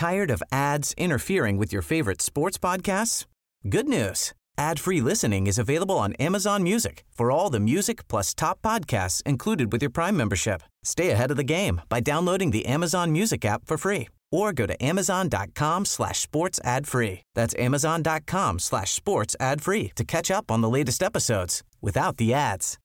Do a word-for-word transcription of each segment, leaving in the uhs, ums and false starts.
Tired of ads interfering with your favorite sports podcasts? Good news. Ad-free listening is available on Amazon Music for all the music plus top podcasts included with your Prime membership. Stay ahead of the game by downloading the Amazon Music app for free or go to amazon.com slash sports ad free. That's amazon.com slash sports ad free to catch up on the latest episodes without the ads.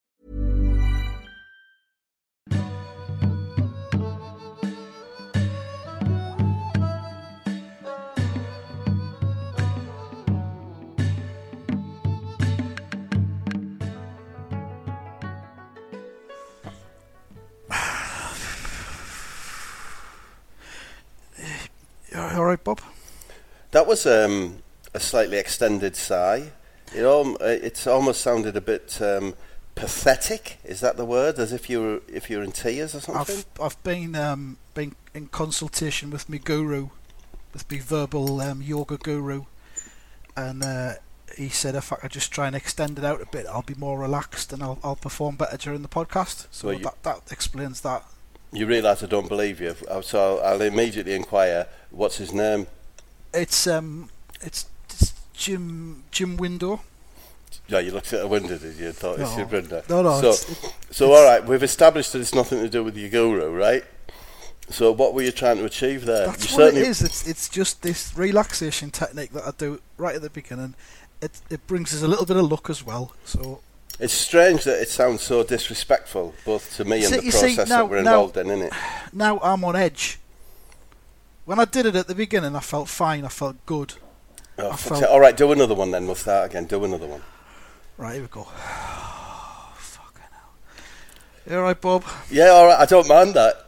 All right, Bob. That was um, a slightly extended sigh. It al- it's almost sounded a bit um, pathetic. Is that the word? As if you were if you're in tears or something. I've I've been um, been in consultation with my guru, with my verbal um, yoga guru, and uh, he said if I could just try and extend it out a bit, I'll be more relaxed and I'll I'll perform better during the podcast. So well, you, that that explains that. You realise I don't believe you, so I'll immediately inquire. What's his name? It's um, it's, it's Jim Jim Window. Yeah, you looked at the window, did you? Thought no. it's your window. No, no. So, it's, it's, so all right, we've established that it's nothing to do with your guru, right? So, what were you trying to achieve there? That's you what certainly... it is. It's it's just this relaxation technique that I do right at the beginning. It it brings us a little bit of luck as well. So. It's strange that it sounds so disrespectful, both to me and see, the process see, now, that we're now, involved in, innit? Now I'm on edge. When I did it at the beginning, I felt fine. I felt good. Oh, I felt... felt... All right, do another one then. We'll start again. Do another one. Right, here we go. Oh, fucking hell. You all right, Bob? Yeah, all right. I don't mind that.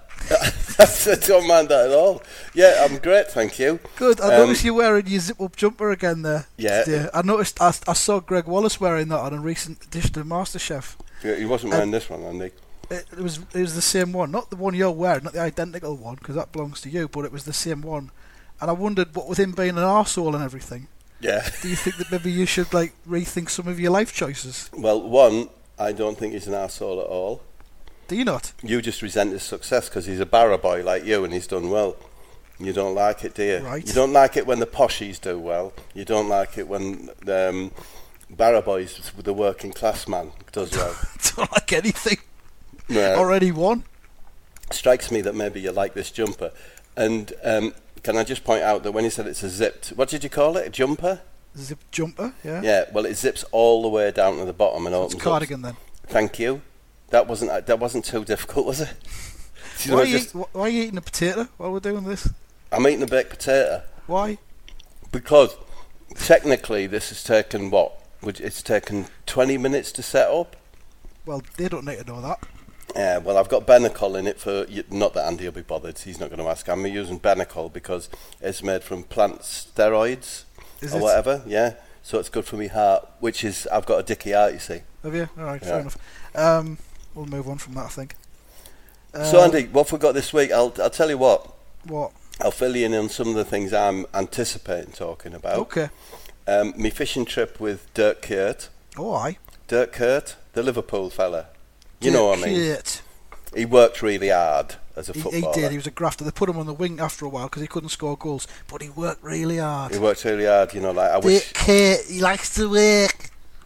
I don't mind that at all. Yeah, I'm great, thank you. Good. I um, noticed you wearing your zip-up jumper again there. Yeah. Today. I noticed. I, I saw Greg Wallace wearing that on a recent edition of MasterChef. Yeah, he wasn't wearing um, this one, Andy. It, it was. It was the same one, not the one you're wearing, not the identical one, because that belongs to you. But it was the same one. And I wondered, what with him being an arsehole and everything. Yeah. Do you think that maybe you should like rethink some of your life choices? Well, one, I don't think he's an arsehole at all. Do you not? You just resent his success because he's a barra boy like you and he's done well. You don't like it, do you? Right. You don't like it when the poshies do well. You don't like it when um, barra boys, the working class man, does well. Don't like anything. No. Already won. Strikes me that maybe you like this jumper. And um, can I just point out that when you said it's a zipped, what did you call it? A jumper? Zip jumper, yeah. Yeah, well, it zips all the way down to the bottom and So opens it's cardigan up. then. Thank you. That wasn't uh, that wasn't too difficult, was it? You know, Why are, you just, eat, why are you eating a potato while we're doing this? I'm eating a baked potato. Why? Because technically this has taken what? Which it's taken twenty minutes to set up. Well, they don't need to know that. Yeah, well, I've got Benecol in it for, not that Andy will be bothered, he's not going to ask. I'm using Benecol because it's made from plant steroids Is or it? whatever, yeah. So it's good for me heart, which is, I've got a dicky heart, you see. Have you? Alright, Yeah. fair enough. Um, we'll move on from that, I think. Um, So Andy, what have we got this week? I'll, I'll tell you what, What? I'll fill you in on some of the things I'm anticipating talking about. Okay. Um, me fishing trip with Dirk Kurt. Oh, aye. Dirk Kurt, the Liverpool fella. You know what I mean? Shit. He worked really hard as a He, footballer. he did. He was a grafter. They put him on the wing after a while because he couldn't score goals, but he worked really hard. He worked really hard, you know, like I wish... Dirk Kurt, he likes to work.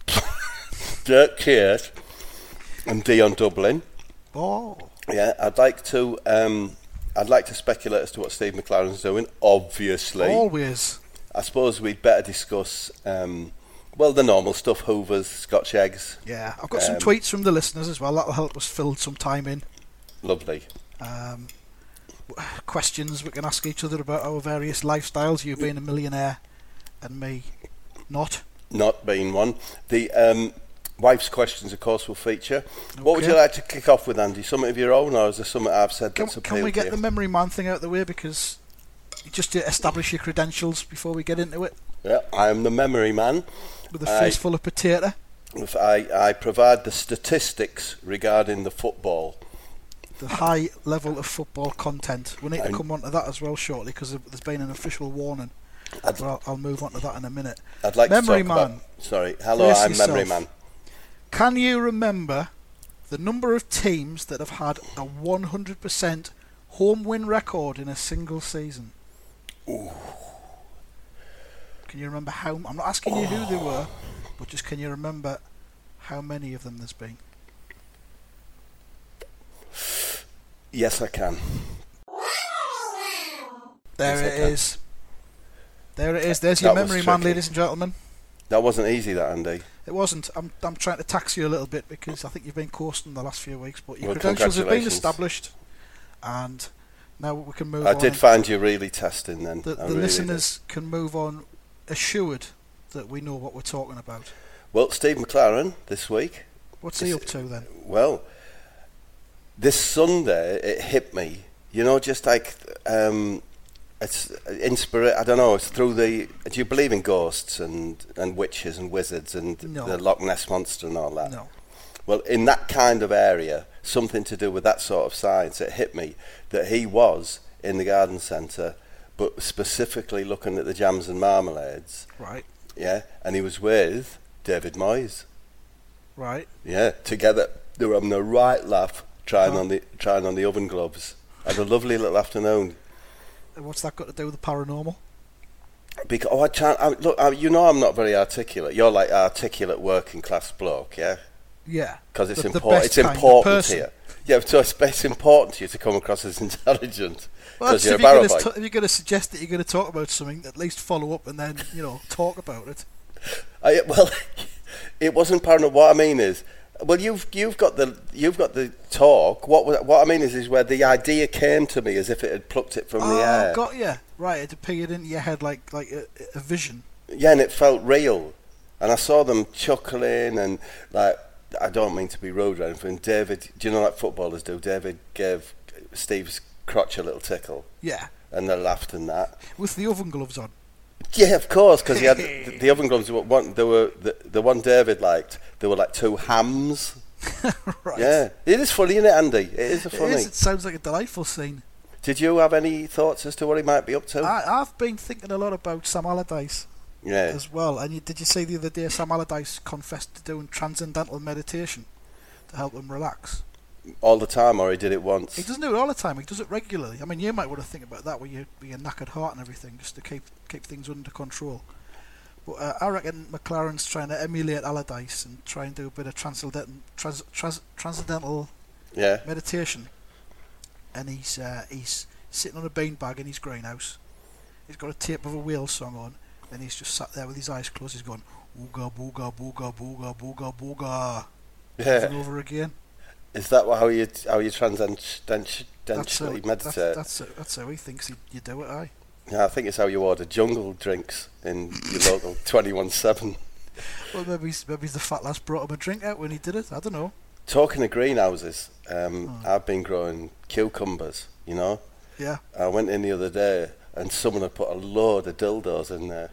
Dirk Kurt and Dion Dublin. Oh. Yeah, I'd like to... Um, I'd like to speculate as to what Steve McLaren's doing, obviously. Always. I suppose we'd better discuss... Um, Well, the normal stuff, Hoovers, Scotch eggs. Yeah, I've got some Um, tweets from the listeners as well. That'll help us fill some time in. Lovely. Um, questions we can ask each other about our various lifestyles. You being a millionaire and me not. Not being one. The um, wife's questions, of course, will feature. Okay. What would you like to kick off with, Andy? Something of your own, or is there something I've said Can, that's can we appealed get to the you? memory man thing out of the way, because just to establish your credentials before we get into it? Yeah, I am the memory man. With a I- face full of potato. If I, I provide the statistics regarding the football. The high level of football content. We need to I'm- come on to that as well shortly, because there's been an official warning. I'd, Well, I'll, I'll move on to that in a minute. I'd like Memory to talk man. about... Sorry, hello, Brace I'm yourself. Memory Man. Can you remember the number of teams that have had a one hundred percent home win record in a single season? Ooh. Can you remember how... I'm not asking you who they were, but just can you remember how many of them there's been? Yes, I can. There Yes, it I can. is. There it is. There's your That was memory, man, tricky. ladies and gentlemen. That wasn't easy, that, Andy. It wasn't. I'm I'm trying to tax you a little bit because I think you've been coasting the last few weeks, but your Well, credentials have been congratulations. established, and now we can move I on. did find you really testing then. the I the really listeners can move on assured that we know what we're talking about. did. Well, Steve McLaren this week. What's he up to then? Well, this Sunday it hit me. You know, just like um, it's inspira- I don't know. It's through the. Do you believe in ghosts and, and witches and wizards and No. the Loch Ness monster and all that? No. Well, in that kind of area, something to do with that sort of science, it hit me that he was in the garden centre, but specifically looking at the jams and marmalades. Right. Yeah, and he was with David Moyes. Right. Yeah, together they were having a right laugh trying Oh. on the trying on the oven gloves. Had a lovely little afternoon. And what's that got to do with the paranormal? Because oh, I can't. I, look, I, you know, I'm not very articulate. You're like articulate working class bloke, yeah. Yeah. Because it's The- the important. best It's kind of important person. here. Yeah, so it's, it's important to you to come across as intelligent. Well, Because that's you're a if, you're barrow gonna boy. t- if you're going to suggest that you're going to talk about something, at least follow up and then, you know, talk about it. I, well, it wasn't paranormal. What I mean is, well, you've you've got the you've got the talk. What was- what I mean is, is where the idea came to me as if it had plucked it from Oh, the air. got you. Right, it appeared into your head like like a, a vision. Yeah, and it felt real. And I saw them chuckling and like. I don't mean to be rude or anything. David, do you know like footballers do? David gave Steve's crotch a little tickle, Yeah, and they laughed and that. with the oven gloves on. Yeah, of course, because he had the, the oven gloves. Were one, they were the, the one David liked. They were like two hams. Right. Yeah, it is funny, isn't it, Andy? It is It funny. is. It sounds like a delightful scene. Did you have any thoughts as to what he might be up to? I, I've been thinking a lot about Sam Allardyce yeah, as well. And you, did you see the other day Sam Allardyce confessed to doing transcendental meditation to help him relax? all the time, or he did it once. He doesn't do it all the time. He does it regularly. I mean, you might want to think about that with your, with your knackered heart and everything, just to keep keep things under control. But uh, I reckon McLaren's trying to emulate Allardyce and try and do a bit of transcendental, trans, trans, transcendental Yeah, meditation. And he's uh, he's sitting on a beanbag in his greenhouse. He's got a tape of a whale song on, and he's just sat there with his eyes closed. He's going ooga booga booga booga booga booga over and yeah. over again. Is that how you how you transcendentally That's how, meditate? that's, that's, how- that's how he thinks he, you do it, aye. Yeah, I think it's how you order jungle drinks in your local twenty-one seven. Well, maybe he's, maybe the fat lass brought him a drink out when he did it. I don't know. Talking of greenhouses, um, Oh. I've been growing cucumbers, you know. Yeah. I went in the other day and someone had put a load of dildos in there.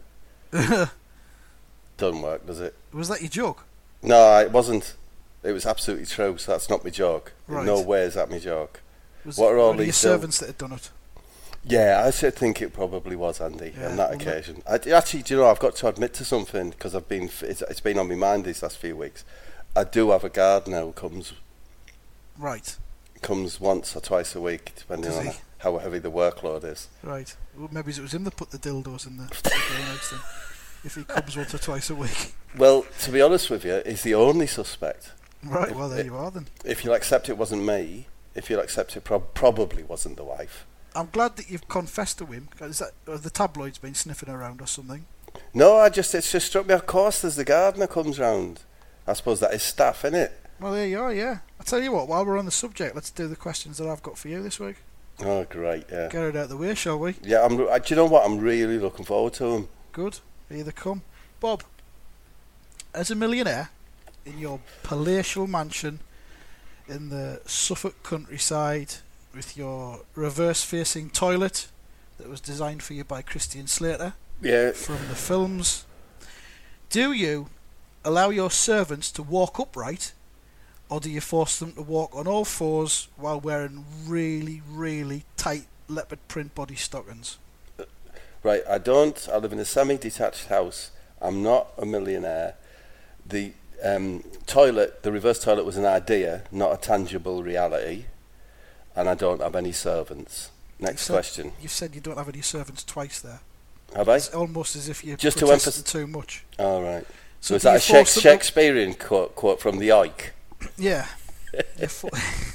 Doesn't work, does it? Was that your joke? No, it wasn't. It was absolutely true, so that's not my joke. Right. In no way is that my joke. Was What it are all one of your these servants that had done it? Yeah, I should think it probably was, Andy, Yeah, on that well, ma- occasion. I, actually, do you know, I've got to admit to something, because I've been, it's, it's been on my mind these last few weeks. I do have a gardener who comes Right, comes once or twice a week, depending Does on he? how heavy the workload is. right. Well, maybe it was him that put the dildos in the, the greenhouse then. If he comes once or twice a week. Well, to be honest with you, he's the only suspect. Right, well, there you are then. If you'll accept it wasn't me, if you'll accept it prob- probably wasn't the wife. I'm glad that you've confessed to him. Is that, have the tabloids been sniffing around or something? No, I just, it's just struck me, of course, there's the gardener comes round. I suppose that is staff, innit? Well, there you are, yeah. I'll tell you what, while we're on the subject, let's do the questions that I've got for you this week. Oh, great, yeah. Get it out of the way, shall we? Yeah, I'm, I, do you know what? I'm really looking forward to him. Good. Here they come. Bob, as a millionaire, in your palatial mansion in the Suffolk countryside, with your reverse-facing toilet that was designed for you by Christian Slater Yeah. from the films, do you allow your servants to walk upright, or do you force them to walk on all fours while wearing really, really tight leopard print body stockings? Right, I don't. I live in a semi-detached house. I'm not a millionaire. The um, toilet, the reverse toilet was an idea, not a tangible reality. And I don't have any servants. Next said, question. You've said you don't have any servants twice there. Have I? It's almost as if you're Just to protesting emphasize too much. All right. So, So is do that you a Shak- force them to- Shakespearean quote, quote from the Ike? Yeah. You fo-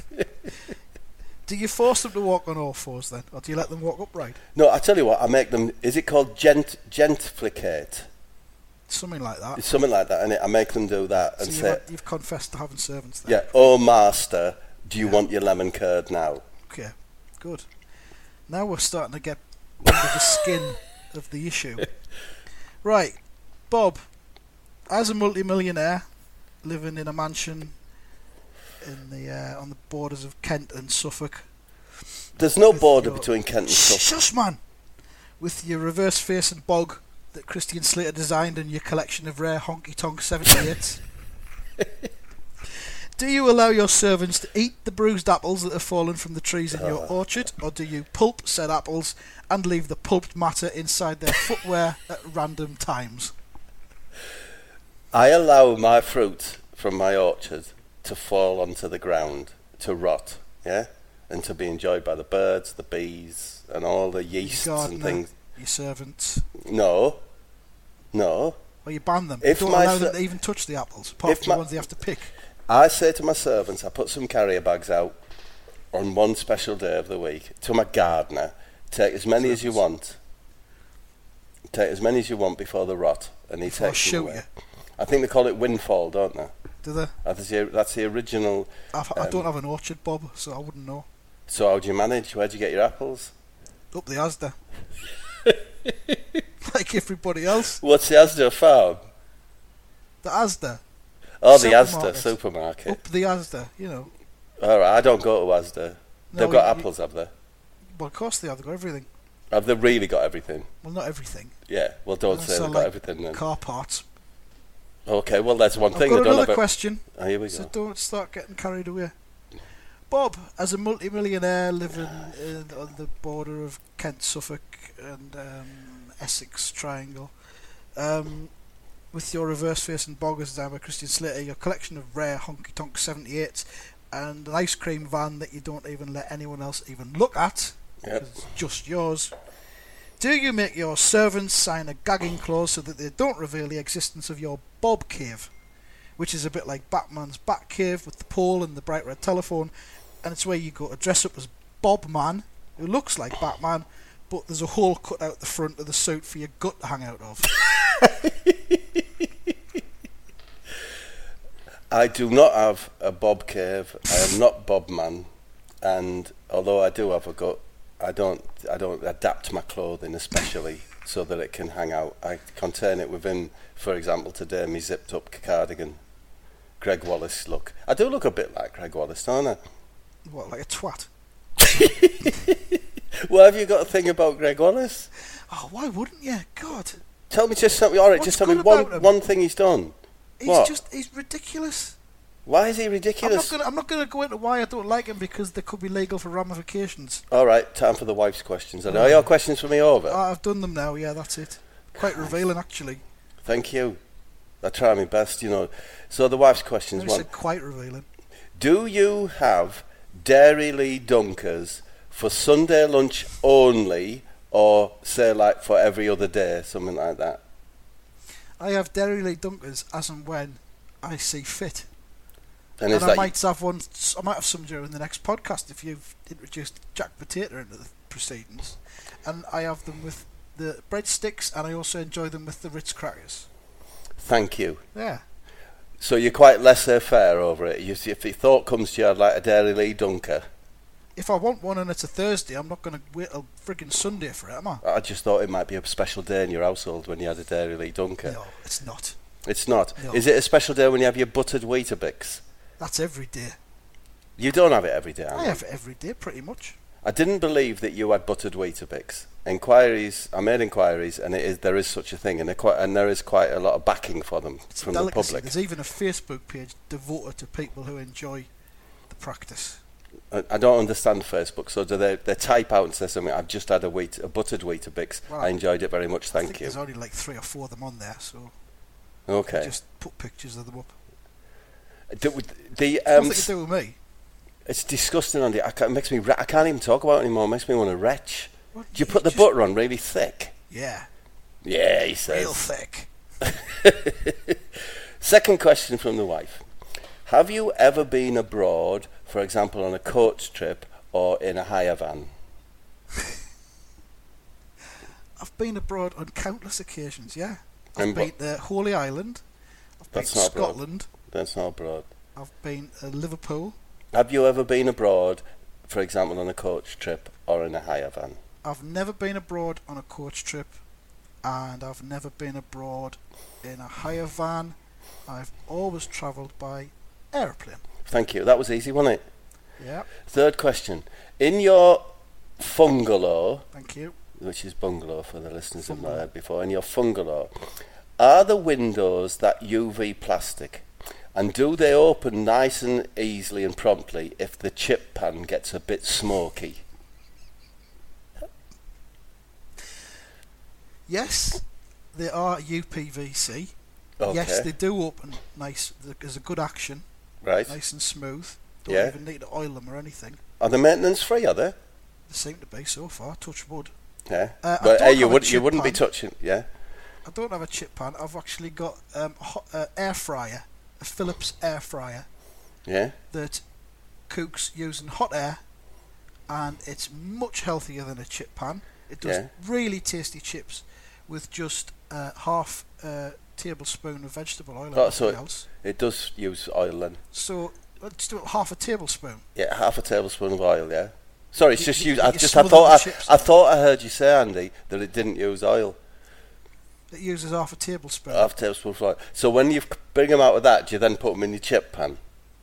do you force them to walk on all fours then, or do you let them walk upright? No, I tell you what. I make them. Is it called gent gentrificate? Something like that. It's something like that, and I make them do that So and you've, say, had, you've confessed to having servants then. "Yeah, oh master, do you Yeah. want your lemon curd now?" Okay, good. Now we're starting to get under the skin of the issue. Right, Bob, as a multimillionaire living in a mansion in the uh, on the borders of Kent and Suffolk. There's no With border your- between Kent and Suffolk. Shush, man! With your reverse face and bog that Christian Slater designed and your collection of rare honky-tonk seventy-eights. Do you allow your servants to eat the bruised apples that have fallen from the trees in your Oh. orchard, or do you pulp said apples and leave the pulped matter inside their footwear at random times? I allow my fruit from my orchard to fall onto the ground, to rot, yeah, and to be enjoyed by the birds, the bees, and all the yeasts Your and gardener, things. your servants, No, no. or you ban them. If you don't my allow ser- them to even touch the apples, apart if from my- the ones they have to pick. I say to my servants, I put some carrier bags out on one special day of the week to my gardener. Take as many as you want. Take as many as you want before the rot, and he Before I takes them shoot away. you. I think they call it windfall, don't they? Do they? That's the, that's the original. I've, I Um, don't have an orchard, Bob, so I wouldn't know. So how do you manage? Where do you get your apples? Up the Asda. Like everybody else. What's the Asda farm? The Asda. Oh, the Asda Supermarket. supermarket. Up the Asda, you know. All right, I don't go to Asda. No, They've got you- apples, have they? Well, of course they have. They've got everything. Have they really got everything? Well, not everything. Yeah. Well, don't They say sell, they've got like, everything then. Car parts. Okay. Well, that's one I've thing. got They don't another have. question, A, oh, here we so go. don't start getting carried away. Bob, as a multimillionaire living in, on the border of Kent, Suffolk, and um, Essex Triangle, um, with your reverse face and boggers down by Christian Slater, your collection of rare honky-tonk seventy-eights, and an ice cream van that you don't even let anyone else even look at, Yep. because it's just yours. Do you make your servants sign a gagging clause so that they don't reveal the existence of your Bob Cave, which is a bit like Batman's Bat Cave with the pole and the bright red telephone, and it's where you go to dress up as Bob Man, who looks like Batman, but there's a hole cut out the front of the suit for your gut to hang out of. I do not have a Bob Cave. I am not Bob Man, and although I do have a gut, I don't. I don't adapt my clothing especially so that it can hang out. I contain it within, for example, today my zipped up cardigan. Greg Wallace look. I do look a bit like Greg Wallace, don't I? What, like a twat? Well, have you got a thing about Greg Wallace? Oh, why wouldn't you? God, Tell me just something. All right, What's just tell me good one about him? one thing he's done. he's What? just, he's ridiculous. Why is he I'm not ridiculous? gonna, I'm not gonna go into why I don't like him, because there could be legal for ramifications. All right, time for the wife's questions. And are your questions for me over? Oh, I've done them now, yeah, that's it. Quite revealing, actually. Thank you. I try my best, you know. So the wife's questions. I One: said quite revealing. do you have Dairy Lee Dunkers for Sunday lunch only, or say like for every other day, something like that? I have Dairy Lee Dunkers as and when I see fit. And, And is I that might have one. I might have some during the next podcast if you've introduced Jack Potato into the proceedings. And I have them with the breadsticks, and I also enjoy them with the Ritz crackers. thank you. Yeah. So you're quite laissez-faire over it. You see, if the thought comes to you, I'd like a Dairy Lee Dunker. If I want one and it's a Thursday, I'm not going to wait till friggin' Sunday for it, am I? I just thought it might be a special day in your household when you had a Dairy Lee Dunker. No, it's not. It's not. No. Is it a special day when you have your buttered Weetabix? That's every day. You don't have it every day, I Andy. have it every day, pretty much. I didn't believe that you had buttered Weetabix. Inquiries, I made inquiries, and it is there is such a thing, and, quite, and there is quite a lot of backing for them It's from a the delicacy. public. There's even a Facebook page devoted to people who enjoy the practice. I, I don't understand Facebook, so do they, they type out and say something, I've just had a, wheat, a buttered Weetabix, Right. I enjoyed it very much, I thank think you. there's only like three or four of them on there, so Okay. just put pictures of them up. The, the, It's um, nothing to do with me. It's disgusting, Andy. I can't, it makes me. Re- I can't even talk about it anymore. It makes me want to retch. What, Do you put the just- butter on really thick? Yeah, Yeah, he says. real thick. Second question from the wife. Have you ever been abroad, for example, on a coach trip or in a hire van? I've been abroad on countless occasions, yeah. I've And been what- to Holy Island. I've been That's to not abroad. Scotland. That's not abroad. I've been to Liverpool. Have you ever been abroad, for example, on a coach trip or in a hire van? I've never been abroad on a coach trip, and I've never been abroad in a hire van. I've always travelled by aeroplane. Thank you. That was easy, wasn't it? Yeah, Third question. In your fungalow, thank you. which is bungalow for the listeners who've not Fungalow. heard before, in your fungalow, are the windows that U V plastic? And do they open nice and easily and promptly if the chip pan gets a bit smoky? Yes, they are U P V C. Okay. Yes, they do open nice. There's a good action, Right. nice and smooth. Don't Yeah. even need to oil them or anything. Are they maintenance free, are they? They seem to be so far. Touch wood. Yeah. Uh, I but don't hey, you, have a would, you chip wouldn't be pan. touching, yeah? I don't have a chip pan. I've actually got um, a hot, uh, air fryer, a Philips air fryer Yeah? that cooks using hot air, and it's much healthier than a chip pan. It does Yeah. really tasty chips with just uh, half a tablespoon of vegetable oil and Oh, so nothing it- else. It does use oil then. So let's do it half a tablespoon. Yeah, half a tablespoon of oil, yeah? Sorry, it's You- just you- use. I you just I smother thought the I, chips. I thought I heard you say, Andy, that it didn't use oil. It uses half a tablespoon. Half a tablespoon of oil. So when you bring them out of that, do you then put them in your chip pan?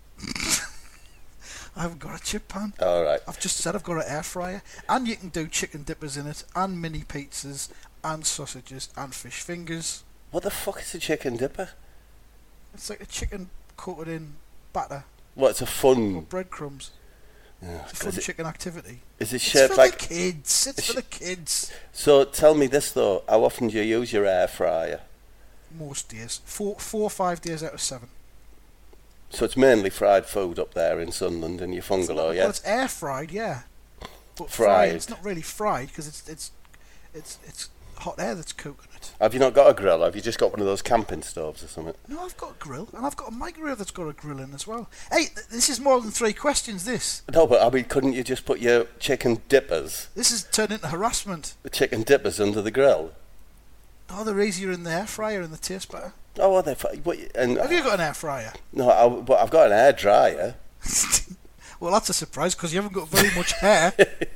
I haven't got a chip pan. All right. I've just said I've got an air fryer, and you can do chicken dippers in it, and mini pizzas, and sausages, and fish fingers. What the fuck is a chicken dipper? It's like a chicken coated in batter What? It's a or fun. breadcrumbs. Yeah, It's a fun is, it, chicken activity. is it It's shaped for like? the kids. It's It's for sh- the kids. So tell me this though: how often do you use your air fryer? Most days, four, four or five days out of seven. So it's mainly fried food up there in Sunderland in your bungalow, Well, yeah? it's air fried, yeah. But Fried. fried. It's not really fried because it's it's it's it's hot air that's cooking it. Have you not got a grill? Have you just got one of those camping stoves or something? No, I've got a grill, and I've got a microwave that's got a grill in as well. Hey, th- this is more than three questions. This No, but I mean, couldn't you just put your chicken dippers, this has turned into harassment. the chicken dippers under the grill? Oh, they're easier in the air fryer and they taste better. Oh, are they? fu- What, and Have you got an air fryer? no, I, but I've got an air dryer. Well, that's a surprise because you haven't got very much hair.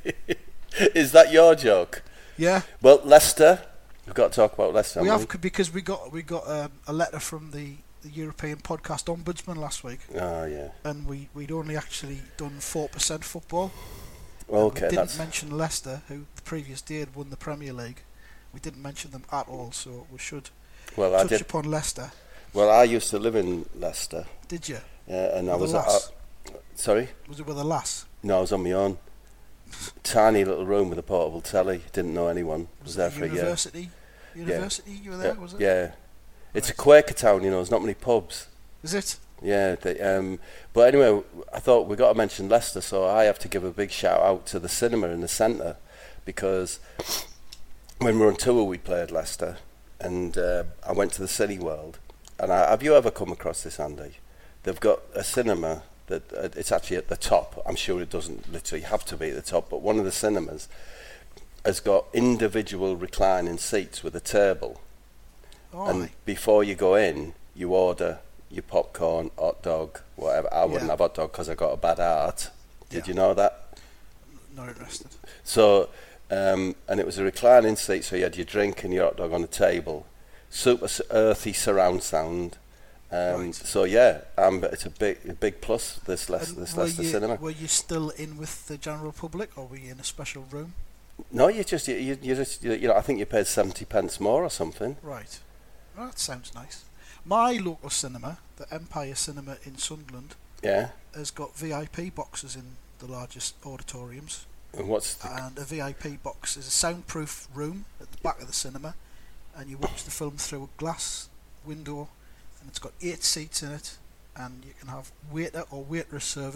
Is that your joke? Yeah, Well, Leicester. We've got to talk about Leicester. we haven't have c- because we got we got um, a letter from the, the European Podcast Ombudsman last week, we? Oh, yeah. and we we'd only actually done four percent football. Okay, we didn't that's mention Leicester, who the previous day had won the Premier League. We didn't mention them at all, so we should well. I touch did. upon Leicester. Well, I used to live in Leicester, Did you? uh, and I With was. a Uh, lass? sorry. Was it with a lass? No, I was on my own. Tiny little room with a portable telly. Didn't know anyone. Was there it for a year. University? University? You were there, Yeah, was it? yeah. It's a Right. Quaker town, you know. There's not many pubs. Is it? Yeah, they, um, but anyway, I thought we got to mention Leicester, so I have to give a big shout out to the cinema in the centre, because when we were on tour we played Leicester, and uh, I went to the Cineworld, and I, have you ever come across this, Andy? They've got a cinema that uh, it's actually at the top. I'm sure it doesn't literally have to be at the top, but one of the cinemas has got individual reclining seats with a table, Oh, and aye. before you go in, you order your popcorn, hot dog, whatever. I wouldn't Yeah. have hot dog because I got a bad heart. Did Yeah. you know that? Not interested. So, um, and it was a reclining seat, so you had your drink and your hot dog on the table. Super s- earthy surround sound. Um, Right. So yeah, um, but it's a big, a big plus. This Leicester, And this were Leicester you, cinema. Were you still in with the general public, or were you in a special room? No, you just, you, you, you just, you, you know, I think you paid seventy pence more or something. Right. Well, that sounds nice. My local cinema, the Empire Cinema in Sunderland, Yeah. has got V I P boxes in the largest auditoriums. And what's the, And a V I P box is a soundproof room at the back of the cinema, and you watch the film through a glass window, and it's got eight seats in it, and you can have waiter or waitress service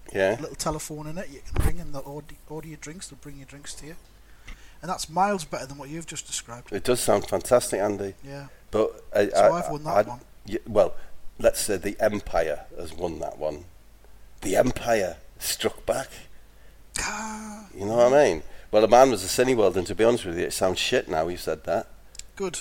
Yeah. A little telephone in it. You can ring and they'll order, order your drinks. They'll bring your drinks to you. And that's miles better than what you've just described. It does sound fantastic, Andy. Yeah. But I, So I, I've won that I, one. Yeah, well, let's say the Empire has won that one. The Empire struck back. Ah, You know what I mean? Well, a man was a Cineworld, and to be honest with you, it sounds shit now you said that. good.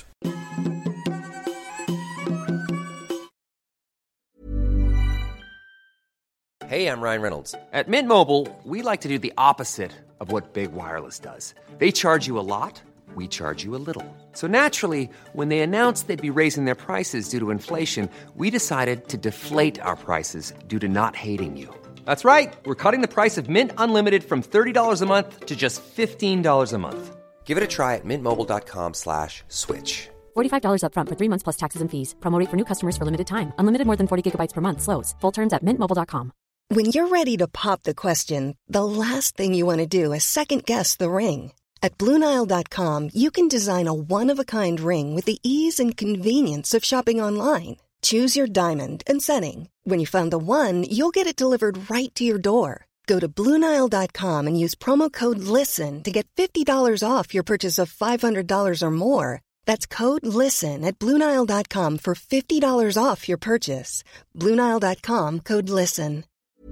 Hey, I'm Ryan Reynolds. At Mint Mobile, we like to do the opposite of what Big Wireless does. They charge you a lot, we charge you a little. So naturally, when they announced they'd be raising their prices due to inflation, we decided to deflate our prices due to not hating you. That's right. We're cutting the price of Mint Unlimited from thirty dollars a month to just fifteen dollars a month. Give it a try at mintmobile.com slash switch. forty-five dollars up front for three months plus taxes and fees. Promo rate for new customers for limited time. Unlimited more than forty gigabytes per month slows. Full terms at mint mobile dot com. When you're ready to pop the question, the last thing you want to do is second-guess the ring. At Blue Nile dot com, you can design a one-of-a-kind ring with the ease and convenience of shopping online. Choose your diamond and setting. When you find the one, you'll get it delivered right to your door. Go to Blue Nile dot com and use promo code LISTEN to get fifty dollars off your purchase of five hundred dollars or more. That's code LISTEN at Blue Nile dot com for fifty dollars off your purchase. Blue Nile dot com, code LISTEN.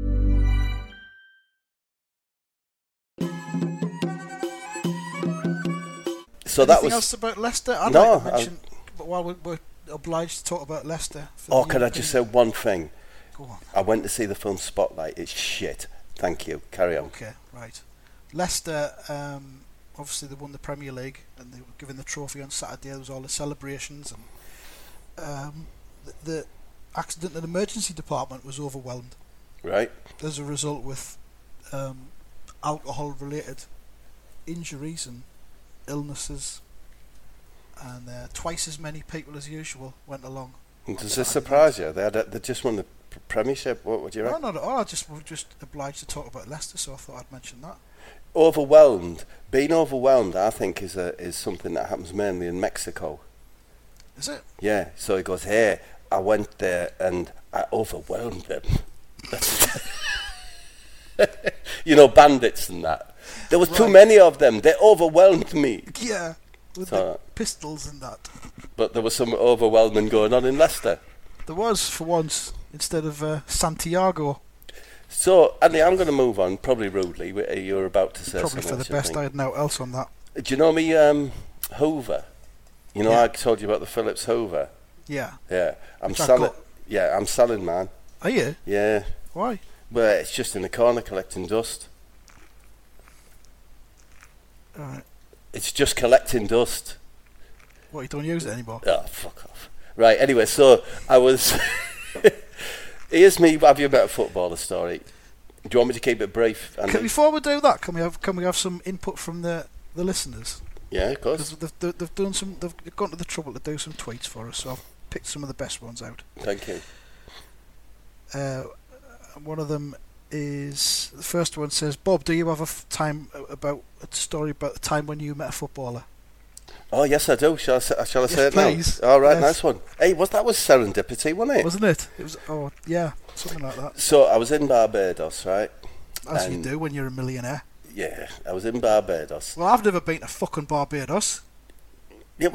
So that Anything was. else about Leicester? I'd No, like to mention, but while we're, we're obliged to talk about Leicester. for Oh, the can I just say European- one thing? Go on. I went to see the film Spotlight. It's shit. Thank you. Carry on. Okay, right. Leicester, um, obviously they won the Premier League and they were given the trophy on Saturday. There was all the celebrations and um, the, the accident and emergency department was overwhelmed Right. as a result with um, alcohol-related injuries and illnesses, and uh, twice as many people as usual went along. Does this surprise you? They had a, they just won the pr- Premiership. What would you No, reckon? not at all. I just we're just obliged to talk about Leicester, so I thought I'd mention that. Overwhelmed. Being overwhelmed, I think, is a, is something that happens mainly in Mexico. Is it? Yeah. So he goes, "Hey, I went there and I overwhelmed them." You know, bandits and that. There was too Right. many of them. They overwhelmed me. Yeah, with So- the pistols and that. But there was some overwhelming going on in Leicester. There was, for once, instead of uh, Santiago. So, Andy, I'm going to move on, probably rudely. We- You're about to say Probably something for the else, I best. think. I had no else on that. Do you know me, um, Hoover? You know, Yeah. I told you about the Philips Hoover. Yeah. Yeah, I'm Which I've selling. got. Yeah, I'm selling, man. Are you? Yeah, Why? but it's just in the corner collecting dust. Alright. It's just collecting dust. What, you don't use it anymore? Oh, fuck off. Right. Anyway, so I was. Here's me. Have you met a footballer story? Do you want me to keep it brief? Andy? Can, before we do that, can we have can we have some input from the the listeners? Yeah, of course. Because they've, they've, they've done some. They've gone to the trouble to do some tweets for us, so I've picked some of the best ones out. Thank you. Uh, one of them is the first one says, "Bob, do you have a f- time about a story about the time when you met a footballer?" Oh yes, I do. Shall I say, shall I Yes, say it please. now? All right, Yes. nice one. Hey, was that was serendipity, wasn't it? Wasn't it? It was. Oh, yeah, something like that. So I was in Barbados, right? As you And- do when you're a millionaire. Yeah, I was in Barbados. Well, I've never been to fucking Barbados. Yep.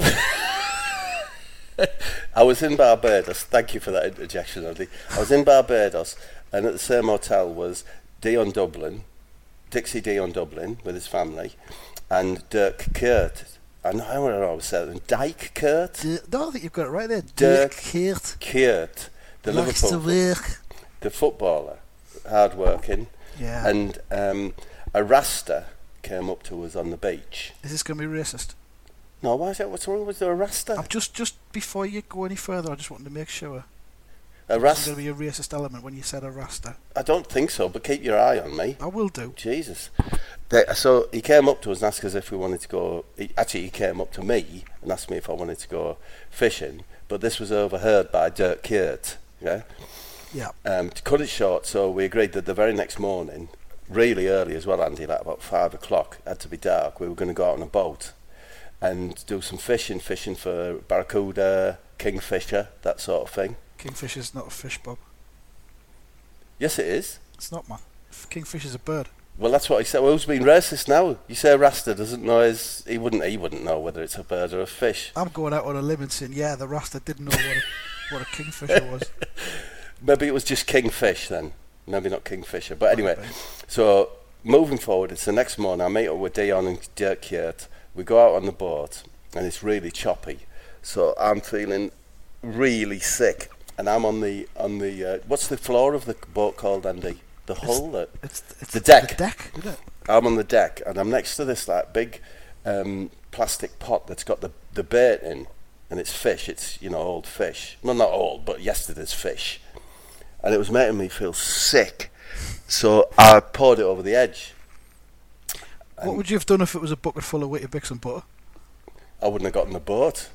I was in Barbados. Thank you for that interjection, Andy. I was in Barbados, and at the same hotel was Dion Dublin, Dixie Dion Dublin with his family, and Dirk Kurt. I know how I always say it. Dyke Kurt? D- no, I think you've got it right there. Dirk Dirk Kurt. Kurt, the Likes Liverpool, to work. the footballer, hard working, Yeah. and um, a Rasta came up to us on the beach. Is this going to be racist? No, why is that? What's wrong with the Rasta? I'm just, just before you go any further, I just wanted to make sure. A There's Rasta? going to be a racist element when you said a Rasta. I don't think so, but keep your eye on me. I will do. Jesus. They, so he came up to us and asked us if we wanted to go. He, actually, he came up to me and asked me if I wanted to go fishing. But this was overheard by Dirk Kurt. Yeah. Yeah. Um, to cut it short, so we agreed that the very next morning, really early as well, Andy, like about five o'clock, had to be dark. We were going to go out on a boat and do some fishing, fishing for barracuda, kingfisher, that sort of thing. Kingfisher's not a fish, Bob. Yes, it is. It's not, man. Kingfisher's a bird. Well, that's what he said. Well, who's being racist now? You say a rasta doesn't know his... He wouldn't, he wouldn't know whether it's a bird or a fish. I'm going out on a limb and saying, yeah, the rasta didn't know what a, what a kingfisher was. Maybe it was just kingfish then. Maybe not kingfisher. But anyway, so moving forward, it's the next morning. I meet up with Dion and Dirk Kjert. We go out on the boat, and it's really choppy. So I'm feeling really sick. And I'm on the... on the uh, what's the floor of the boat called, Andy? The hull? The, It's, it's the deck. The deck, isn't it? I'm on the deck, and I'm next to this like big um, plastic pot that's got the, the bait in, and it's fish. It's, you know, old fish. Well, not old, but yesterday's fish. And it was making me feel sick. So I poured it over the edge. What would you have done if it was a bucket full of Weetabix and butter? I wouldn't have gotten the boat.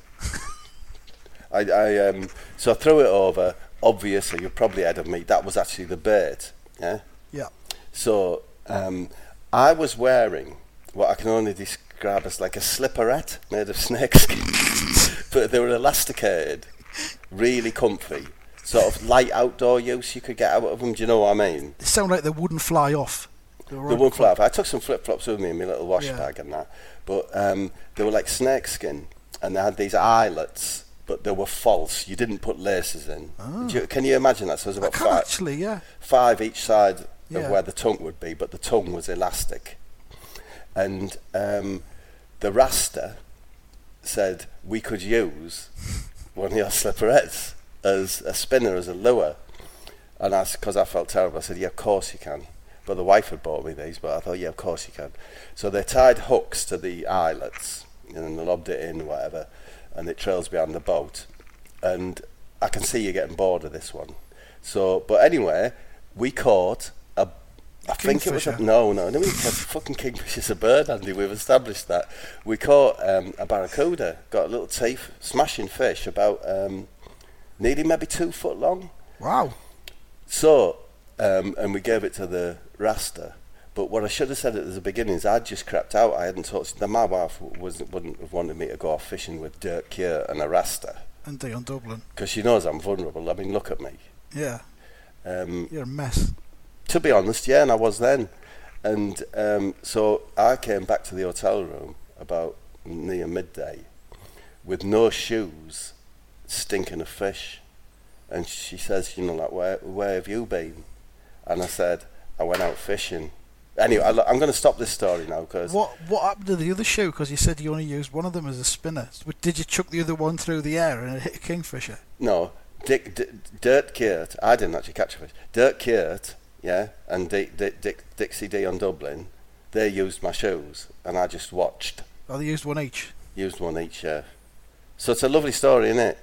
I, I um, so I threw it over. Obviously, you're probably ahead of me. That was actually the bait. Yeah. Yeah. So um, I was wearing what I can only describe as like a slipperette made of snakeskin, but they were elasticated, really comfy, sort of light outdoor use you could get out of them. Do you know what I mean? They sound like they wouldn't fly off. They, they wouldn't fly off. I took some flip flops with me in my little wash Yeah. bag and that, but um, they were like snakeskin, and they had these eyelets. But they were false. You didn't put laces in. Oh. Do you, can you imagine that? So there's I about can five, actually, yeah. five each side Yeah. of where the tongue would be, but the tongue was elastic. And um, the rasta said we could use one of your slipperettes as a spinner, as a lure. And I, because I felt terrible, I said, yeah, of course you can. But the wife had bought me these, but I thought, yeah, of course you can. So they tied hooks to the eyelets and then they lobbed it in, whatever, and it trails behind the boat. And I can see you getting bored of this one. So, but anyway, we caught a, I think it was a, Kingfisher? no, no, no, we caught fucking kingfisher's a bird, Andy, we've established that. We caught um, a barracuda, got a little teeth, smashing fish, about um, nearly maybe two foot long. Wow. So, um, and we gave it to the rasta. But what I should have said at the beginning is I'd just crept out. I hadn't talked to them. My wife was, wouldn't have wanted me to go off fishing with Dirk Kjert and a rasta. And Dion Dublin. Because she knows I'm vulnerable. I mean, look at me. Yeah. Um, You're a mess. to be honest, yeah, and I was then. And um, so I came back to the hotel room about near midday with no shoes, stinking of fish. And she says, you know, like, where, where have you been? And I said, I went out fishing. Anyway, I, I'm going to stop this story now because What what happened to the other shoe? Because you said you only used one of them as a spinner. So did you chuck the other one through the air and it hit a kingfisher? no, Dick, D- Dirk Kjert. I didn't actually catch a fish. Dirk Kjert, yeah, and Dick, Dick, Dick, Dixie D on Dublin, they used my shoes, and I just watched. Oh, they used one each. Used one each, yeah. So it's a lovely story, isn't it?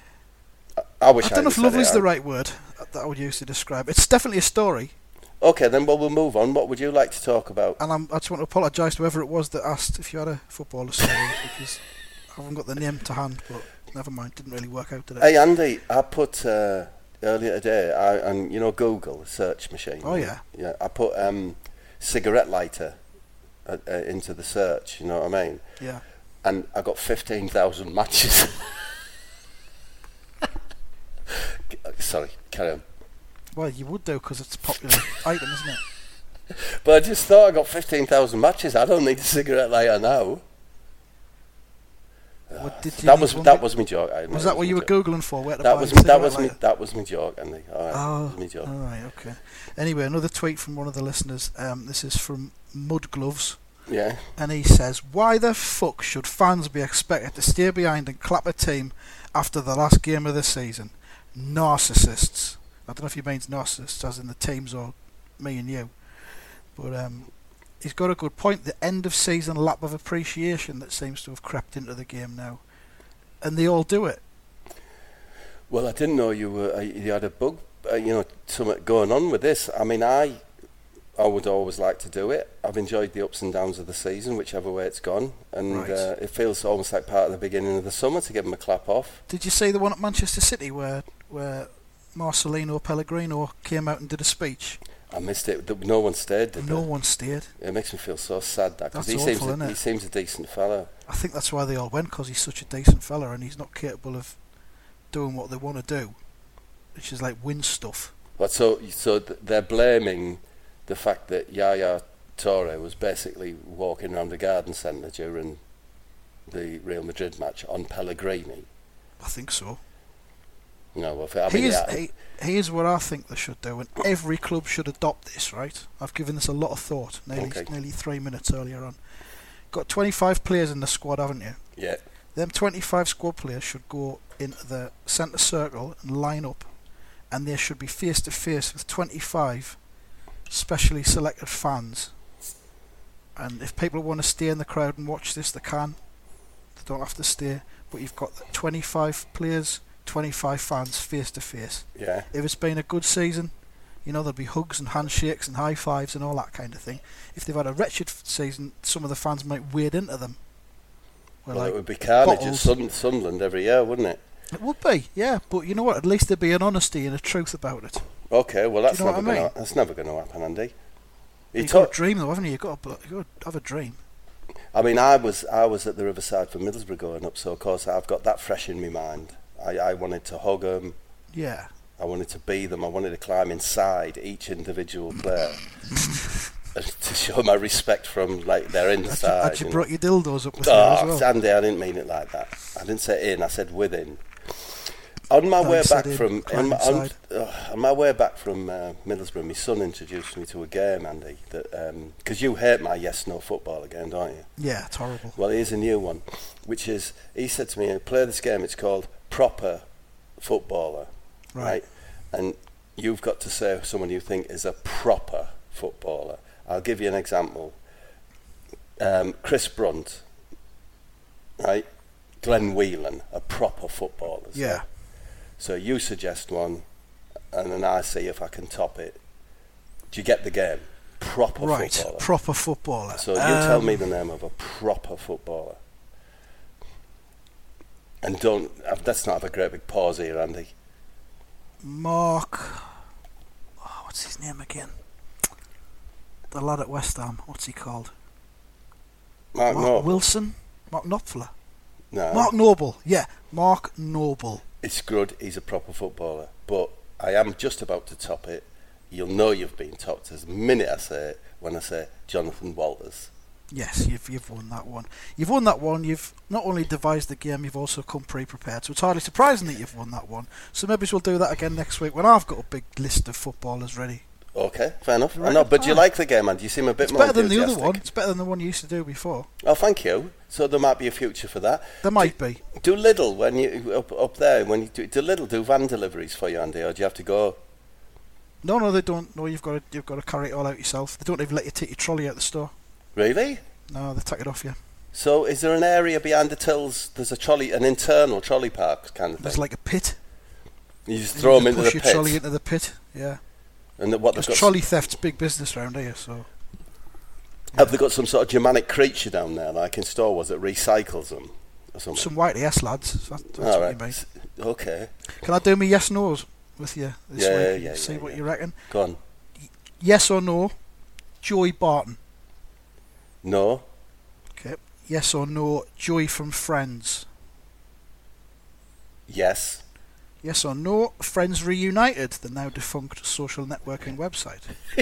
I, I wish I I don't know if said lovely it. is the right word that I would use to describe it. It's definitely a story. Okay, then well, we'll move on. What would you like to talk about? And I'm, I just want to apologise to whoever it was that asked if you had a footballer story because I haven't got the name to hand, but never mind, didn't really work out today. Hey Andy, I put uh, earlier today, I, and you know Google, the search machine. Oh, yeah. Yeah, I put um, cigarette lighter uh, uh, into the search. You know what I mean? Yeah. And I got fifteen thousand matches. Sorry, carry on. Well, you would do because it's a popular item, isn't it? But I just thought I got fifteen thousand matches. I don't need a cigarette lighter now. What, did you That need was one that bit- was my joke. I know, Was it that what my you were joke. googling for? Where to That buy was a that cigarette was me lighter? that was my joke, Andy. All right, Oh, that was my joke. all right, okay. Anyway, another tweet from one of the listeners. Um, this is from Mud Gloves, Yeah. and he says, "Why the fuck should fans be expected to stay behind and clap a team after the last game of the season? Narcissists." I don't know if he means narcissists as in the teams or me and you, but um, he's got a good point. The end of season lap of appreciation that seems to have crept into the game now, and they all do it. Well, I didn't know you were uh, you had a bug, uh, you know, something going on with this. I mean, I I would always like to do it. I've enjoyed the ups and downs of the season, whichever way it's gone, and Right. uh, it feels almost like part of the beginning of the summer to give them a clap off. Did you see the one at Manchester City where where Marcelino Pellegrino came out and did a speech? I missed it. Th- No one stayed, did No they? one stayed. It makes me feel so sad that because That's he seems awful, a, innit? he seems a decent fella. I think that's why they all went, because he's such a decent fella and he's not capable of doing what they want to do, which is like win stuff. But so so th- they're blaming the fact that Yaya Toure was basically walking around the garden centre during the Real Madrid match on Pellegrini? I think so. No, well, I mean, here's, yeah. he, here's what I think they should do, and every club should adopt this, right? I've given this a lot of thought, nearly, Okay. nearly three minutes earlier on. Got twenty-five players in the squad, haven't you? Yeah. Them twenty-five squad players should go into the centre circle and line up, and they should be face to face with twenty-five specially selected fans. And if people want to stay in the crowd and watch this, they can. They don't have to stay. But you've got twenty-five players, twenty-five fans face to face. Yeah. If it's been a good season, you know, there'll be hugs and handshakes and high fives and all that kind of thing. If they've had a wretched f- season, some of the fans might wade into them. Well, like it would be carnage at bottles. Sun- Sunderland every year, wouldn't it? It would be, yeah. But you know what? At least there'd be an honesty and a truth about it. Okay, well that's Do you know never what I gonna mean? that's never going to happen, Andy. You You've talk- got a dream, though, haven't you? You've got to, you've got to have a dream. I mean, I was I was at the Riverside for Middlesbrough growing up, so of course I've got that fresh in my mind. I, I wanted to hug them. Yeah. I wanted to be them. I wanted to climb inside each individual player to show my respect from like their inside. Had you you brought know. your dildos up with you as Oh, well? Andy, I didn't mean it like that. I didn't say in. I said within. On my No, way you said back in, from climb on, my, on, inside. uh, on my way back from uh, Middlesbrough, my son introduced me to a game, Andy. That because you hate my yes no football again, don't you? Yeah, it's horrible. Well, here's a new one, which is he said to me, "Play this game. It's called Proper Footballer, Right. right? And you've got to say someone you think is a proper footballer. I'll give you an example. Um, Chris Brunt, right? Glenn Whelan, a proper footballer. Yeah. So you suggest one, and then I see if I can top it. Do you get the game? Proper Right, footballer. proper footballer. So you tell Um, me the name of a proper footballer. And don't, uh, let's not have a great big pause here, Andy. Mark. Oh, what's his name again? The lad at West Ham. What's he called? Mark, Mark Noble. Wilson? Mark Knopfler? No, Mark Noble. Yeah, Mark Noble. it's good, he's a proper footballer. But I am just about to top it. You'll know you've been topped as the minute I say it, when I say Jonathan Walters. Yes, you've you've won that one. You've won that one. You've not only devised the game, you've also come pre-prepared. So it's hardly surprising that you've won that one. So maybe we'll do that again next week when I've got a big list of footballers ready. Okay, fair enough. I Right. know, but do you Ah. like the game, Andy? You seem a bit It's more better than the other enthusiastic. one. It's better than the one you used to do before. Oh, thank you. So there might be a future for that. There might do, be. Do Lidl when you up up there when you do, do Lidl do van deliveries for you, Andy, or do you have to go? No, no, they don't. No, you've got to you've got to carry it all out yourself. They don't even let you take your trolley out the store. Really? No, they take it off you. So is there an area behind the tills? There's a trolley, an internal trolley park kind of thing. There's like a pit. You just And throw you them into push the your pit, trolley into the pit. Yeah. and the, what they've Because got? trolley theft's big business around here. So Have they got some sort of Germanic creature down there, like in Star Wars, that recycles them or something? some white yes lads. That, that's All what right. you mean. S- Okay. Can I do my yes nos with you this Yeah, week? yeah, See yeah, what yeah. you reckon. Go on. Yes or no? Joey Barton. No. Okay. Yes or no? Joey from Friends. Yes. Yes or no? Friends Reunited, the now defunct social networking website.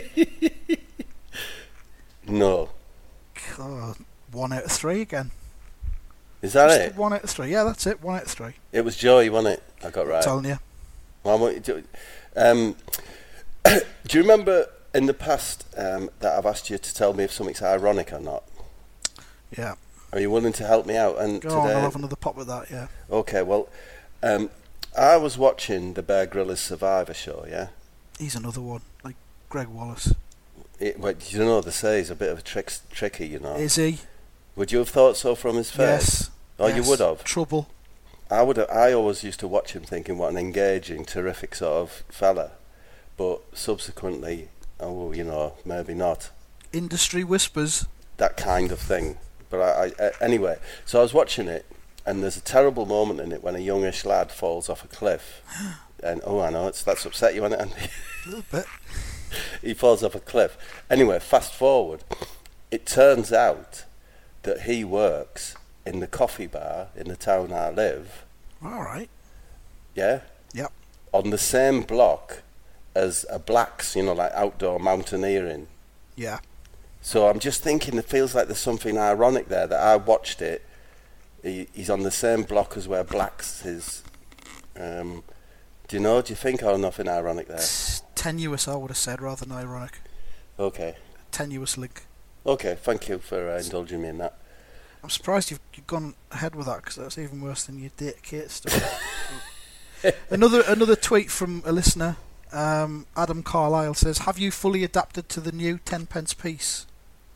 No. God, one out of three again. Is that Just it? One out of three. Yeah, that's it. One out of three. It was Joey, wasn't it? I got right. Telling you. Well, I want you to- um, do you remember in the past um, that I've asked you to tell me if something's ironic or not? Yeah. Are you willing to help me out? And Go on, today, I'll have another pop with that. Yeah. okay. Well, um, I was watching the Bear Grylls Survivor show. Yeah. He's another one, like Greg Wallace. It, but you know, they say he's a bit of a trick, tricky. You know. Is he? Would you have thought so from his face? Yes. Oh, yes. you would have. Trouble. I would. Have, I always used to watch him, thinking what an engaging, terrific sort of fella. But subsequently, oh, you know, maybe not. Industry whispers. That kind of thing. But I, I uh, anyway, so I was watching it, and there's a terrible moment in it when a youngish lad falls off a cliff. And oh, I know, it's that's upset you, isn't it, Andy? A little bit. He falls off a cliff. Anyway, fast forward. It turns out that he works in the coffee bar in the town I live. All right. Yeah. Yep. On the same block as a Blacks, you know, like outdoor mountaineering Yeah. So I'm just thinking, it feels like there's something ironic there that I watched it. He, he's on the same block as where Black's is. Um, do you know? Do you think, or nothing ironic there? It's tenuous, I would have said, rather than ironic. Okay. Tenuous link. Okay, thank you for uh, indulging me in that. I'm surprised you've, you've gone ahead with that, because that's even worse than your Date Kate story. another another tweet from a listener, um, Adam Carlisle, says, have you fully adapted to the new ten pence piece?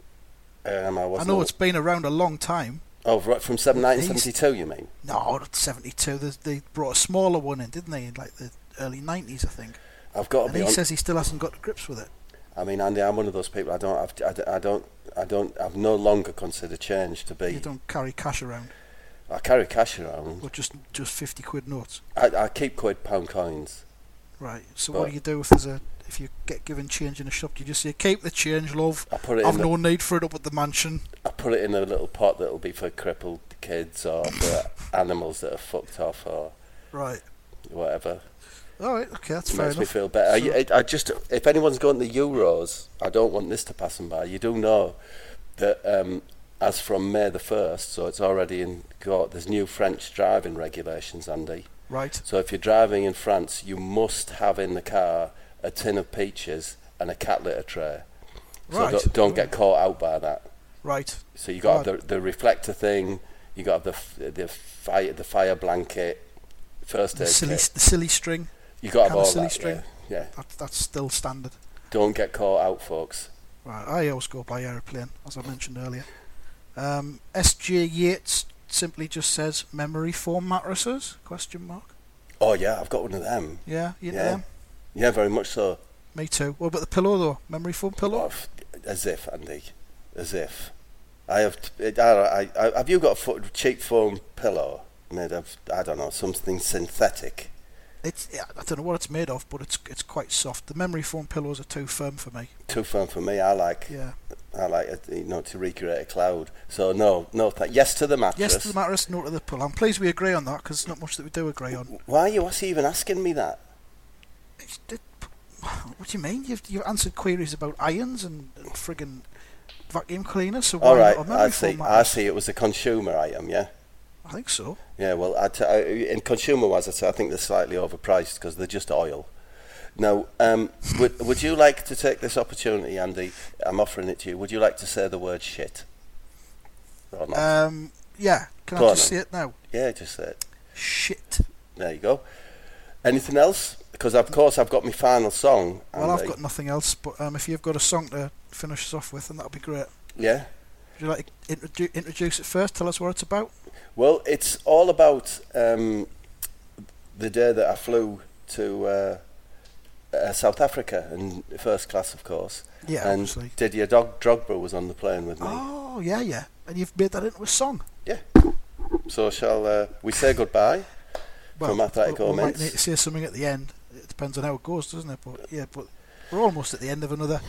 Um, I, I wasn't know all- it's been around a long time. Oh, right, from nineteen seventy-two, you mean? No, not seventy-two. They, they brought a smaller one in, didn't they? In like the early nineties, I think. I've got to And be he on- says he still hasn't got to grips with it. I mean, Andy, I'm one of those people. I don't have. To, I, d- I don't. I don't. I've no longer consider change to be. You don't carry cash around, I carry cash around. or just just fifty quid notes. I, I keep quid pound coins. Right. So But- what do you do if there's a if you get given change in a shop? Do you just say, keep the change, love? I put it I've in. no The, need for it up at the mansion. I put it in a little pot that'll be for crippled kids or for animals that are fucked off or Right. whatever. All right. Okay, that's It fair makes me enough. feel better. So- I, I, I just, if anyone's going to Euros, I don't want this to pass them by. You do know that um, as from May the first, so it's already in court, there's new French driving regulations, Andy. Right. So if you're driving in France, you must have in the car a tin of peaches and a cat litter tray. So Right. don't, don't get caught out by that. Right. So you got to Right. have the, the reflector thing, you got to have the, the fire the fire blanket, first The aid silly, kit. the silly string. You got to have kind of all silly that. string. Yeah, yeah. That, that's still standard. Don't get caught out, folks. Right. I always go by aeroplane, as I mentioned earlier. Um, S J Yates simply just says memory foam mattresses? Question mark. Oh yeah, I've got one of them. Yeah. You know Yeah. them? Yeah, very much so. Me too. What about the pillow though? Memory foam pillow? Oh, f- as if, Andy, as if. I have. T- I, I, I, have you got a fo- cheap foam pillow made of? I don't know, something synthetic. It's yeah, I don't know what it's made of, but it's it's quite soft. The memory foam pillows are too firm for me. Too firm for me. I like. Yeah. I like it, you know, to recreate a cloud. So no, no. Th- yes to the mattress. Yes to the mattress, no to the pillow. I'm pleased we agree on that because there's not much that we do agree on. Why are you even asking me that? It's, it, what do you mean? You've you've answered queries about irons and, and friggin' vacuum cleaners. So why All right, not a memory I see. foam I mattress? see. It was a consumer item, yeah. I think so. Yeah, well, I t- I, in consumer-wise, I say I think they're slightly overpriced because they're just oil. Now, um, would would you like to take this opportunity, Andy? I'm offering it to you. Would you like to say the word shit? Or not? Um, yeah. Can Go I on just then. say it now? yeah, just say it. Shit. There you go. Anything else? Because of course I've got my final song. Well, I've Andy. got nothing else, but um, if you've got a song to finish us off with, then that'll be great. Yeah. Would you like to introdu- introduce it first? Tell us what it's about. Well, it's all about um, the day that I flew to uh, uh, South Africa in first class, of course. Yeah, and obviously. Didier Dog- Drogba was on the plane with me. Oh, yeah, yeah. And you've made that into a song. Yeah. So shall uh, we say goodbye from Atletico we, we might Mints? need to say something at the end. It depends on how it goes, doesn't it? But yeah, but we're almost at the end of another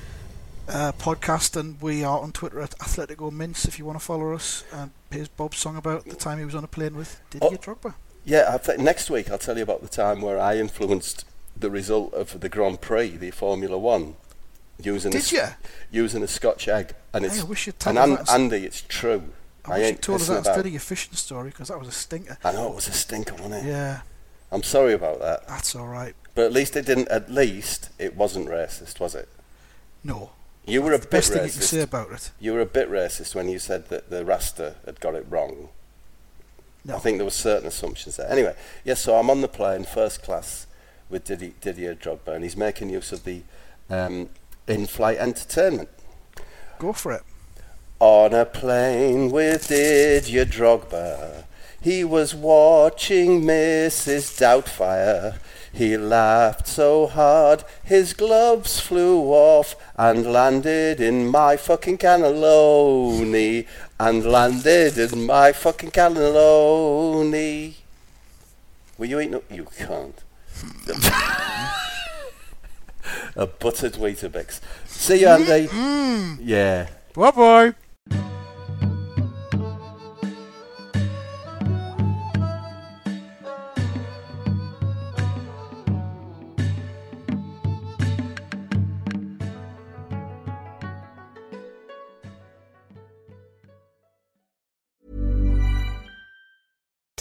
uh, podcast, and we are on Twitter at Atletico Mints if you want to follow us. And here's Bob's song about the time he was on a plane with Didier Oh. Drogba. Yeah, I th- next week I'll tell you about the time where I influenced the result of the Grand Prix, the Formula One, using Did a, you? used a Scotch egg. And Hey, it's I wish you'd and told An- us that. Andy, it's true. I wish you ain't told us pissing that about. instead of your fishing story, because that was a stinker. I know it was a stinker, wasn't it? Yeah, I'm sorry about that, that's all right. but at least it didn't. At least it wasn't racist, was it? No, You were a the bit best thing you can say racist. about it. You were a bit racist when you said that the Rasta had got it wrong. No. I think there were certain assumptions there. Anyway, yes. So I'm on the plane, first class, with Didier, Didier Drogba, and he's making use of the um, in-flight entertainment. Go for it. On a plane with Didier Drogba, he was watching Missus Doubtfire. He laughed so hard, his gloves flew off and landed in my fucking cannelloni. And landed in my fucking cannelloni. Were you eating? You can't. A buttered Weetabix. See you, Andy. Yeah. Bye bye.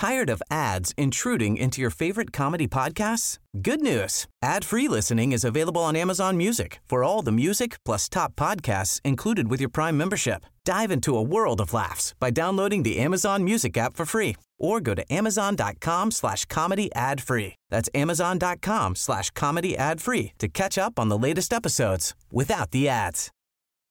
Tired of ads intruding into your favorite comedy podcasts? Good news. Ad-free listening is available on Amazon Music for all the music plus top podcasts included with your Prime membership. Dive into a world of laughs by downloading the Amazon Music app for free or go to amazon.com slash comedy ad free. That's amazon.com slash comedy ad free to catch up on the latest episodes without the ads.